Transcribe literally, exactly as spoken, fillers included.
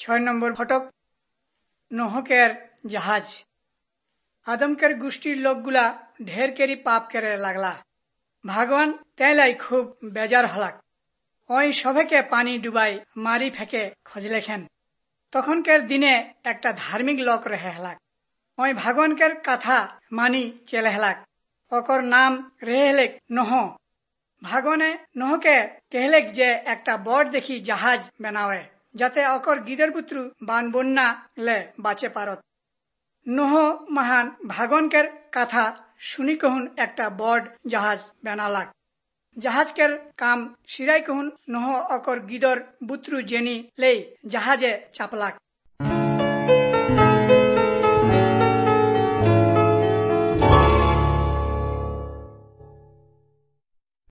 ছয় নম্বর ফটক নহকের জাহাজ। আদমকের গোষ্ঠীর লোকগুলা ঢের কেরি পাপ করে লাগলা। ভগবান তেলাই খুব বেজার হলাক। ওই সবেকে পানি ডুবাই মারি ফেকে খোঁজ লেখেন। তখনকার দিনে একটা ধার্মিক লোক রেহে হেলাক। ওই ভগবানকের কথা মানি চেলে হেলাক। ওকর নাম রেহে হেলেক নহ। ভগবানে নহকে কেহলেক যে একটা বড় দেখি জাহাজ বানাওয়ে, যাতে অকর গিদের পুত্র বান বন্যা লে বাঁচে পারত। নহ মহান ভগবানকের কথা শুনি কহুন একটা বড় জাহাজ বানালাক। জাহাজকের কাম সিরাই কহুন নহ অকর গিদর বুত্রু জেনি লেই জাহাজে চাপলাক।